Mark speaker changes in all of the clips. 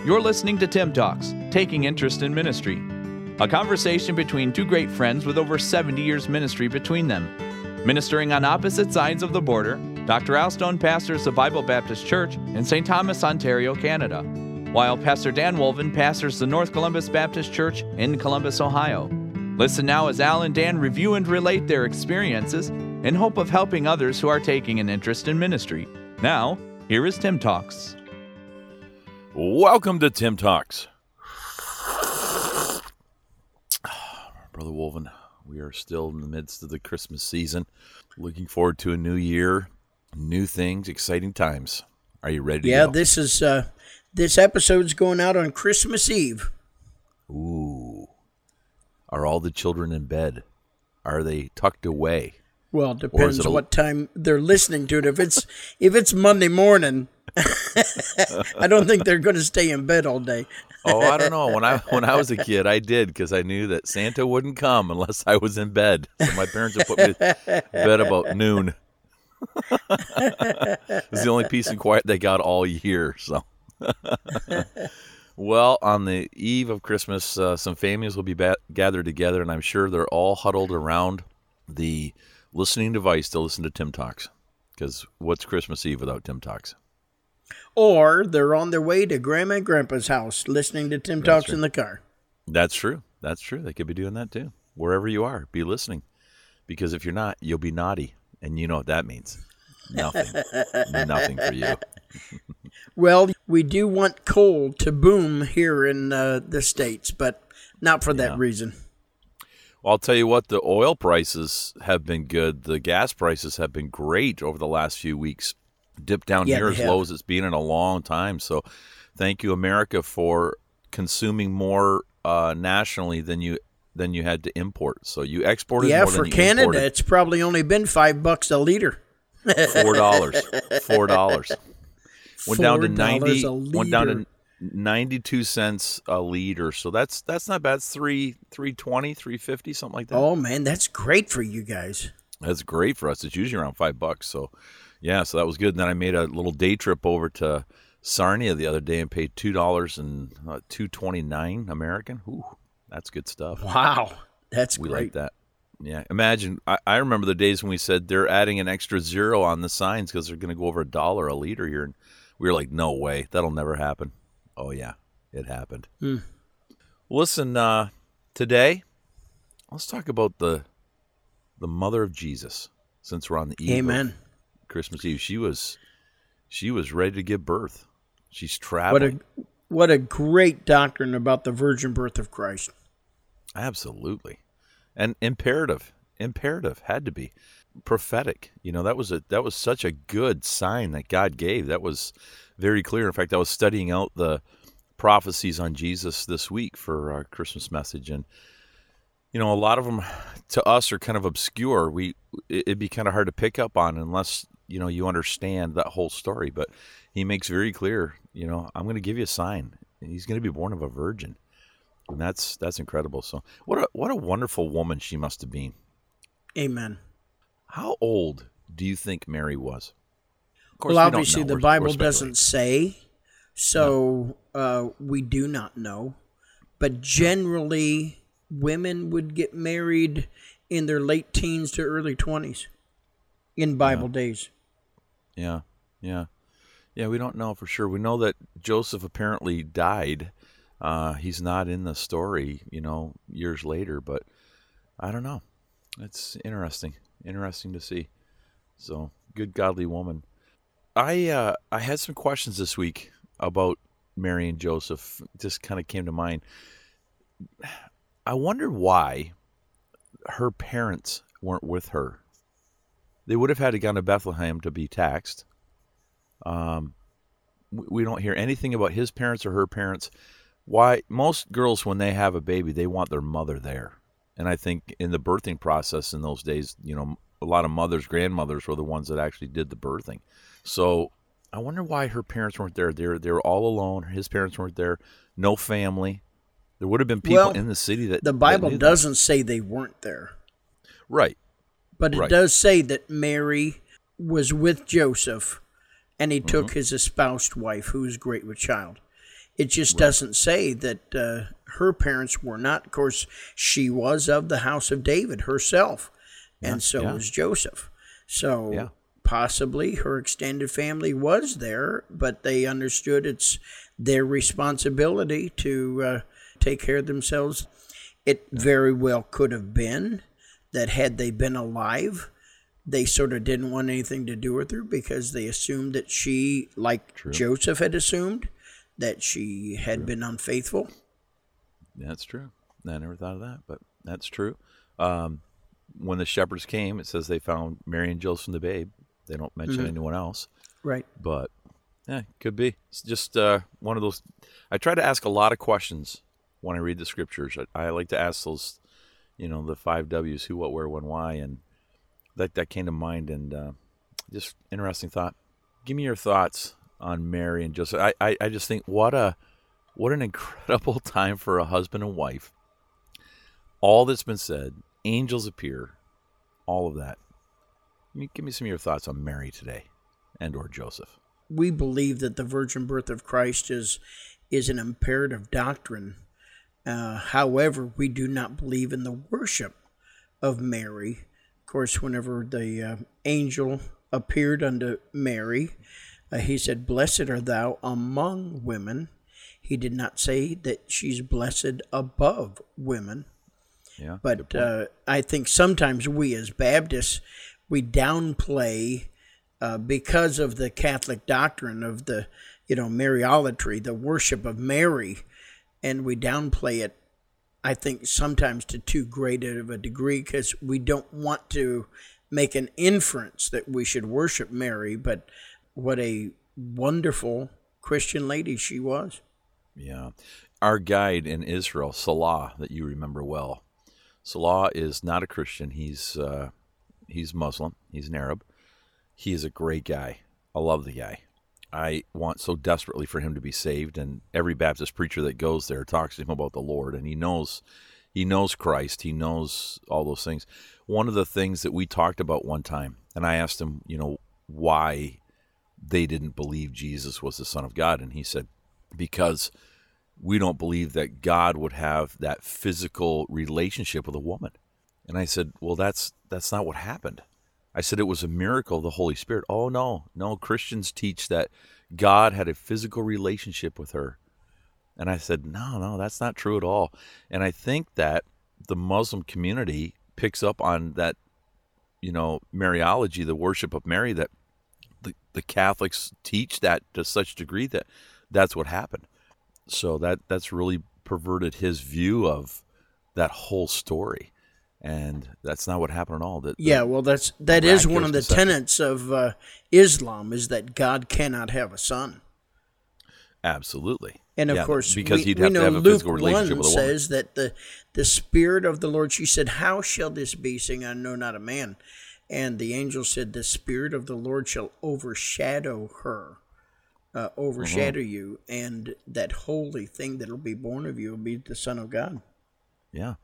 Speaker 1: You're listening to Tim Talks, Taking Interest in Ministry, a conversation between two great friends with over 70 years ministry between them. Ministering on opposite sides of the border, Dr. Al Stone pastors the Bible Baptist Church in St. Thomas, Ontario, Canada, while Pastor Dan Wolven pastors the North Columbus Baptist Church in Columbus, Ohio. Listen now as Al and Dan review and relate their experiences in hope of helping others who are taking an interest in ministry. Now, here is Tim Talks.
Speaker 2: Welcome to Tim Talks. Brother Wolven, we are still in the midst of the Christmas season. Looking forward to a new year, new things, exciting times. Are you ready to go?
Speaker 3: Yeah, this episode's going out on Christmas Eve.
Speaker 2: Ooh. Are all the children in bed? Are they tucked away?
Speaker 3: Well, it depends what time they're listening to it. If it's Monday morning, I don't think they're going to stay in bed all day.
Speaker 2: Oh, I don't know. When I was a kid, I did, because I knew that Santa wouldn't come unless I was in bed. So my parents would put me to bed about noon. It was the only peace and quiet they got all year. So, well, on the eve of Christmas, some families will be gathered together, and I'm sure they're all huddled around the listening device to listen to Tim Talks. Because what's Christmas Eve without Tim Talks?
Speaker 3: Or they're on their way to Grandma and Grandpa's house listening to Tim Talks in the car.
Speaker 2: That's true. That's true. They could be doing that too. Wherever you are, be listening. Because if you're not, you'll be naughty. And you know what that means. Nothing. Nothing for you.
Speaker 3: Well, we do want coal to boom here in the States, but not for that reason.
Speaker 2: Well, I'll tell you what, the oil prices have been good. The gas prices have been great over the last few weeks. Dipped down near as low as it's been in a long time. So thank you, America, for consuming more nationally than you had to import. So you exported more than you imported.
Speaker 3: Yeah, for Canada, it's probably only been $5 a liter.
Speaker 2: $4. Went down to 90.
Speaker 3: a liter.
Speaker 2: Went down to 92 cents a liter. So that's not bad. It's $3.20, $3.50, something like that.
Speaker 3: Oh man, that's great for you guys.
Speaker 2: That's great for us. It's usually around $5. So yeah, so that was good. And then I made a little day trip over to Sarnia the other day and paid $2 and $2.29 American. Ooh, that's good stuff.
Speaker 3: Wow, that's great.
Speaker 2: We like that. Yeah, imagine. I remember the days when we said they're adding an extra zero on the signs because they're going to go over $1 a liter here, and we were like, no way, that'll never happen. Oh yeah, it happened. Listen, today, let's talk about the mother of Jesus. Since we're on the eve of Christmas Eve, she was ready to give birth. She's traveling.
Speaker 3: What a great doctrine about the virgin birth of Christ.
Speaker 2: Absolutely, and imperative had to be prophetic. You know, that was such a good sign that God gave. That was very clear. In fact, I was studying out the prophecies on Jesus this week for our Christmas message, and you know, a lot of them to us are kind of obscure. It'd be kind of hard to pick up on unless you understand that whole story. But he makes very clear, I'm going to give you a sign. He's going to be born of a virgin, and that's incredible. So what a wonderful woman she must have been.
Speaker 3: Amen.
Speaker 2: How old do you think Mary was? Of course,
Speaker 3: well, obviously the Bible doesn't say, so we do not know. But generally, women would get married in their late teens to early 20s in Bible days.
Speaker 2: Yeah. We don't know for sure. We know that Joseph apparently died. He's not in the story, years later, but I don't know. It's interesting to see. So, good godly woman. I had some questions this week about Mary and Joseph. Just kind of came to mind. I wonder why her parents weren't with her. They would have had to go to Bethlehem to be taxed. We don't hear anything about his parents or her parents. Why? Most girls, when they have a baby, they want their mother there. And I think in the birthing process in those days, a lot of mothers, grandmothers were the ones that actually did the birthing. So I wonder why her parents weren't there. They were all alone. His parents weren't there. No family. There would have been people in the city that...
Speaker 3: The Bible doesn't say they weren't there.
Speaker 2: Right.
Speaker 3: But it does say that Mary was with Joseph, and he took his espoused wife, who was great with child. It just doesn't say that her parents were not. Of course, she was of the house of David herself, and so was Joseph. So possibly her extended family was there, but they understood it's their responsibility to take care of themselves. It very well could have been that had they been alive, they sort of didn't want anything to do with her because they assumed that she, like Joseph had assumed, that she had been unfaithful.
Speaker 2: That's true. I never thought of that, but that's true. When the shepherds came, it says they found Mary and Joseph and the babe. They don't mention anyone else. Right. But, could be. It's just one of those. I try to ask a lot of questions when I read the scriptures. I like to ask those, the 5 W's, who, what, where, when, why, and that came to mind, and just interesting thought. Give me your thoughts on Mary and Joseph. I just think what an incredible time for a husband and wife. All that's been said, angels appear, all of that. Give me some of your thoughts on Mary today and or Joseph.
Speaker 3: We believe that the virgin birth of Christ is an imperative doctrine. However, we do not believe in the worship of Mary. Of course, whenever the angel appeared unto Mary, he said, "Blessed art thou among women." He did not say that she's blessed above women. Yeah, but I think sometimes we as Baptists, we downplay because of the Catholic doctrine of the, Mariolatry, the worship of Mary, and we downplay it, I think, sometimes to too great of a degree because we don't want to make an inference that we should worship Mary, but what a wonderful Christian lady she was.
Speaker 2: Yeah. Our guide in Israel, Salah, that you remember well, Salah is not a Christian. He's Muslim. He's an Arab. He is a great guy. I love the guy. I want so desperately for him to be saved, and every Baptist preacher that goes there talks to him about the Lord, and he knows Christ. He knows all those things. One of the things that we talked about one time, and I asked him, why they didn't believe Jesus was the Son of God, and he said, because we don't believe that God would have that physical relationship with a woman. And I said, well, that's not what happened. I said it was a miracle of the Holy Spirit. Oh, no, Christians teach that God had a physical relationship with her. And I said, no, that's not true at all. And I think that the Muslim community picks up on that, Mariology, the worship of Mary, that the Catholics teach that to such degree that that's what happened. So that's really perverted his view of that whole story. And that's not what happened at all.
Speaker 3: That is one of the tenets of Islam, is that God cannot have a son.
Speaker 2: Absolutely.
Speaker 3: And of course,
Speaker 2: because he'd have to have a physical relationship with a woman.
Speaker 3: Says that the Spirit of the Lord, she said, "How shall this be, seeing I know not a man?" And the angel said, "The Spirit of the Lord shall overshadow her, overshadow you, and that holy thing that will be born of you will be the Son of God."
Speaker 2: Yeah.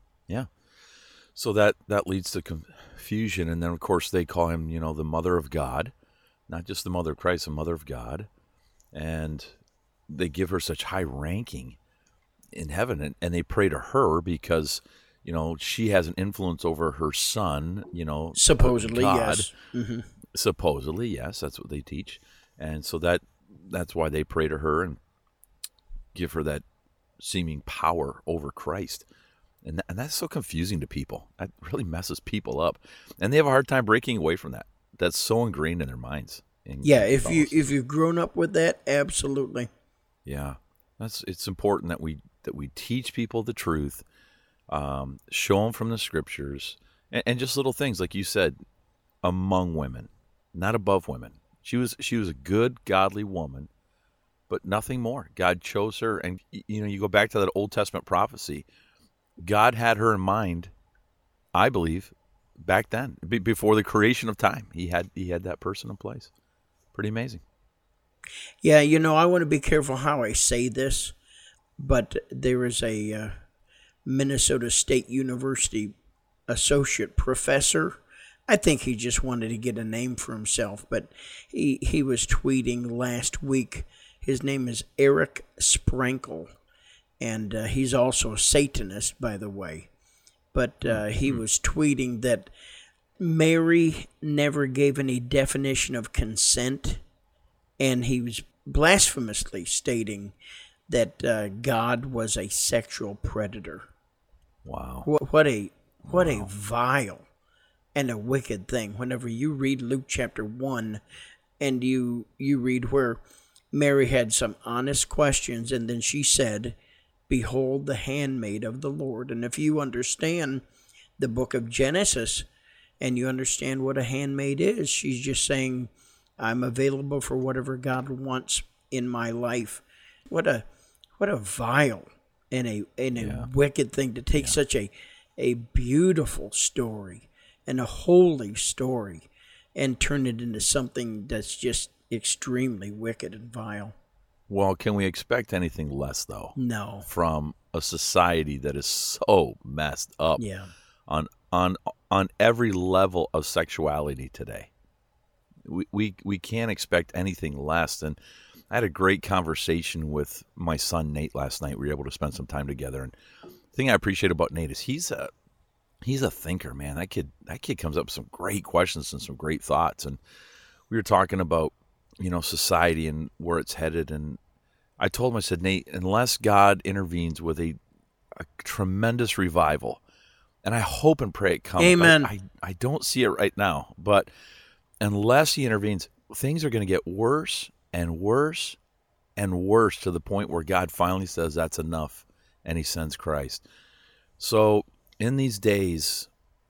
Speaker 2: So that leads to confusion, and then of course they call him, the Mother of God, not just the Mother of Christ, the Mother of God, and they give her such high ranking in heaven, and they pray to her because, she has an influence over her son,
Speaker 3: supposedly,
Speaker 2: God.
Speaker 3: Yes. Mm-hmm.
Speaker 2: Supposedly, yes, that's what they teach, and so that's why they pray to her and give her that seeming power over Christ. And that's so confusing to people. That really messes people up, and they have a hard time breaking away from that. That's so ingrained in their minds.
Speaker 3: If you've grown up with that, absolutely.
Speaker 2: Yeah, it's important that we teach people the truth, show them from the scriptures, and just little things like you said, among women, not above women. She was a good, godly woman, but nothing more. God chose her, and you go back to that Old Testament prophecy. God had her in mind, I believe, back then, before the creation of time. He had that person in place. Pretty amazing.
Speaker 3: Yeah, I want to be careful how I say this, but there is a Minnesota State University associate professor. I think he just wanted to get a name for himself, but he was tweeting last week, His name is Eric Sprankle, and he's also a Satanist, by the way. But he was tweeting that Mary never gave any definition of consent, and he was blasphemously stating that God was a sexual predator.
Speaker 2: Wow.
Speaker 3: What a vile and a wicked thing. Whenever you read Luke chapter 1 and you read where Mary had some honest questions, and then she said, "Behold the handmaid of the Lord." And if you understand the book of Genesis and you understand what a handmaid is, she's just saying, I'm available for whatever God wants in my life. What a vile and a wicked thing to take such a beautiful story and a holy story and turn it into something that's just extremely wicked and vile.
Speaker 2: Well, can we expect anything less, though?
Speaker 3: No.
Speaker 2: From a society that is so messed up on every level of sexuality today. We can't expect anything less. And I had a great conversation with my son Nate last night. We were able to spend some time together. And the thing I appreciate about Nate is he's a thinker, man. That kid comes up with some great questions and some great thoughts. And we were talking about, society and where it's headed. And I told him, I said, Nate, unless God intervenes with a tremendous revival, and I hope and pray it comes.
Speaker 3: Amen.
Speaker 2: I don't see it right now, but unless he intervenes, things are going to get worse and worse and worse to the point where God finally says that's enough and he sends Christ. So in these days,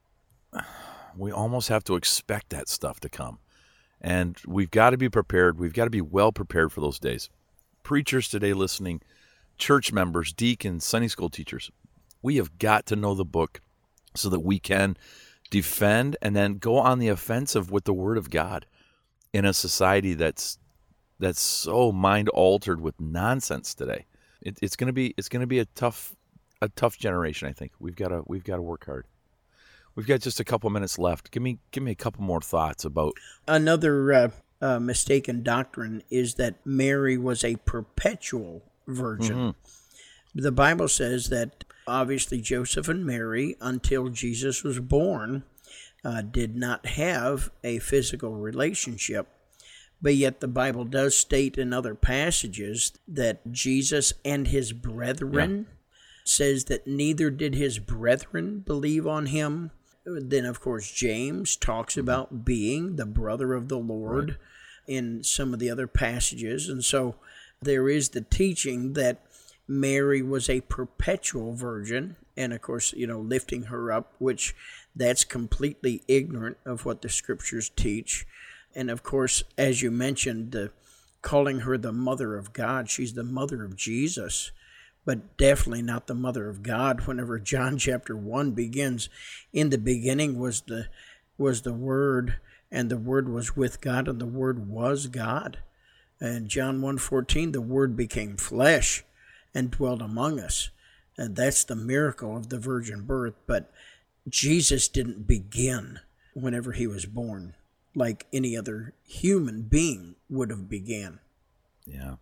Speaker 2: we almost have to expect that stuff to come. And we've got to be prepared. We've got to be well prepared for those days. Preachers today listening, church members, deacons, Sunday school teachers, we have got to know the book so that we can defend and then go on the offensive with the Word of God in a society that's so mind altered with nonsense today. It's going to be a tough generation. I think we've got to work hard. We've got just a couple minutes left. Give me a couple more thoughts about
Speaker 3: another mistaken doctrine is that Mary was a perpetual virgin. Mm-hmm. The Bible says that obviously Joseph and Mary, until Jesus was born, did not have a physical relationship. But yet the Bible does state in other passages that Jesus and his brethren says that neither did his brethren believe on him. Then, of course, James talks about being the brother of the Lord in some of the other passages. And so there is the teaching that Mary was a perpetual virgin. And, of course, lifting her up, which that's completely ignorant of what the Scriptures teach. And, of course, as you mentioned, calling her the mother of God, she's the mother of Jesus, but definitely not the mother of God. Whenever John chapter 1 begins, in the beginning was the Word, and the Word was with God, and the Word was God. And John 1:14, the Word became flesh and dwelt among us. And that's the miracle of the virgin birth. But Jesus didn't begin whenever he was born like any other human being would have began.
Speaker 2: Yeah.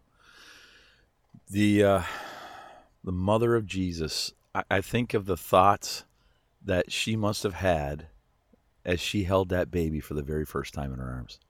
Speaker 2: The mother of Jesus, I think of the thoughts that she must have had as she held that baby for the very first time in her arms.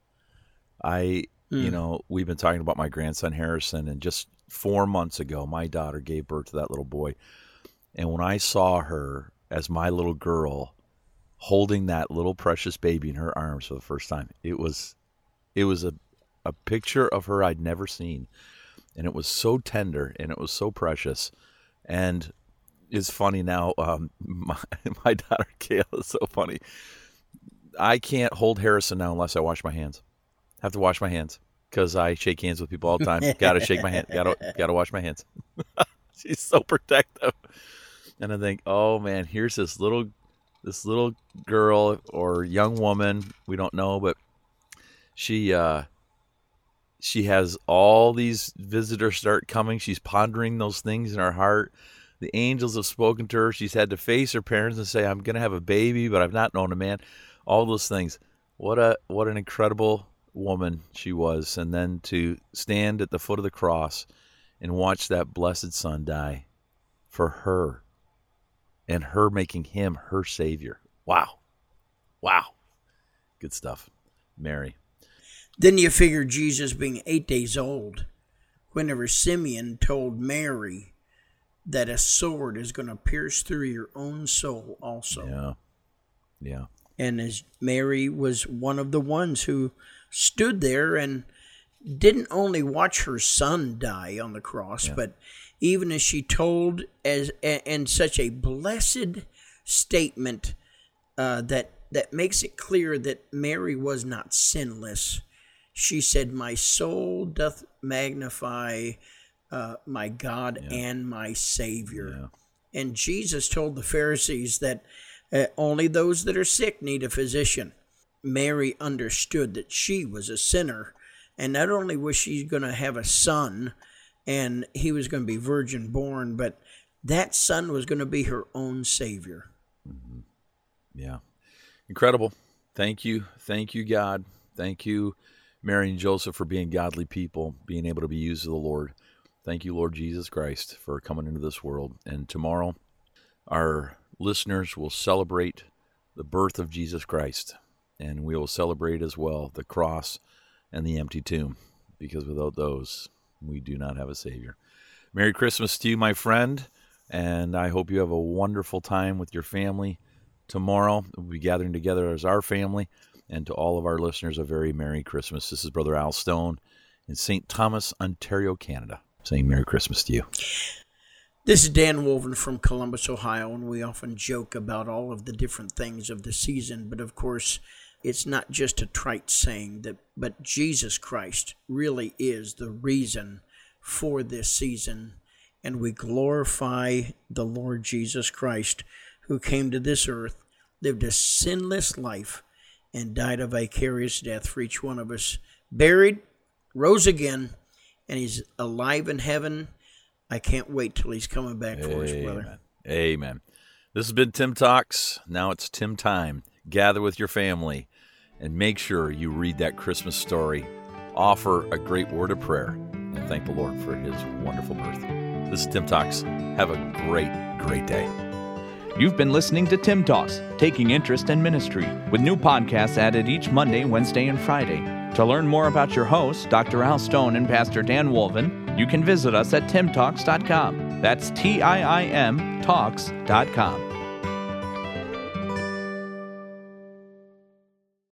Speaker 2: We've been talking about my grandson Harrison, and just 4 months ago, my daughter gave birth to that little boy. And when I saw her as my little girl holding that little precious baby in her arms for the first time, it was a picture of her I'd never seen. And it was so tender and it was so precious. And it's funny now, my daughter Kayla is so funny. I can't hold Harrison now unless I wash my hands. I have to wash my hands because I shake hands with people all the time. Got to shake my hand. Got to wash my hands. She's so protective. And I think, oh man, here's this little girl or young woman, we don't know, but she has all these visitors start coming. She's pondering those things in her heart. The angels have spoken to her. She's had to face her parents and say, I'm going to have a baby, but I've not known a man. All those things. What an incredible woman she was, and then to stand at the foot of the cross and watch that blessed son die for her, and her making him her Savior. Wow. Good stuff. Mary.
Speaker 3: Then you figure Jesus being 8 days old, whenever Simeon told Mary that a sword is going to pierce through your own soul also.
Speaker 2: Yeah.
Speaker 3: And as Mary was one of the ones who stood there and didn't only watch her son die on the cross, but even as she told in such a blessed statement that makes it clear that Mary was not sinless. She said, "My soul doth magnify my God and my Savior." Yeah. And Jesus told the Pharisees that only those that are sick need a physician. Mary understood that she was a sinner, and not only was she going to have a son, and he was going to be virgin born, but that son was going to be her own Savior.
Speaker 2: Mm-hmm. Yeah. Incredible. Thank you, God. Thank you, Mary and Joseph, for being godly people, being able to be used of the Lord. Thank you, Lord Jesus Christ, for coming into this world. And tomorrow, our listeners will celebrate the birth of Jesus Christ, and we will celebrate as well the cross and the empty tomb, because without those, we do not have a Savior. Merry Christmas to you, my friend, and I hope you have a wonderful time with your family. Tomorrow, we'll be gathering together as our family, and to all of our listeners, a very Merry Christmas. This is Brother Al Stone in St. Thomas, Ontario, Canada, saying Merry Christmas to you.
Speaker 3: This is Dan Wolven from Columbus, Ohio, and we often joke about all of the different things of the season, but of course, it's not just a trite saying, but Jesus Christ really is the reason for this season, and we glorify the Lord Jesus Christ, who came to this earth, lived a sinless life, and died a vicarious death for each one of us, buried, rose again, and he's alive in heaven. I can't wait till he's coming back for us, brother.
Speaker 2: Amen. This has been Tim Talks. Now it's Tim time. Gather with your family and make sure you read that Christmas story. Offer a great word of prayer and thank the Lord for his wonderful birth. This is Tim Talks. Have a great day.
Speaker 1: You've been listening to Tim Talks, Taking Interest in Ministry, with new podcasts added each Monday, Wednesday, and Friday. To learn more about your hosts, Dr. Al Stone and Pastor Dan Wolven, you can visit us at timtalks.com. That's TIIM Talks.com.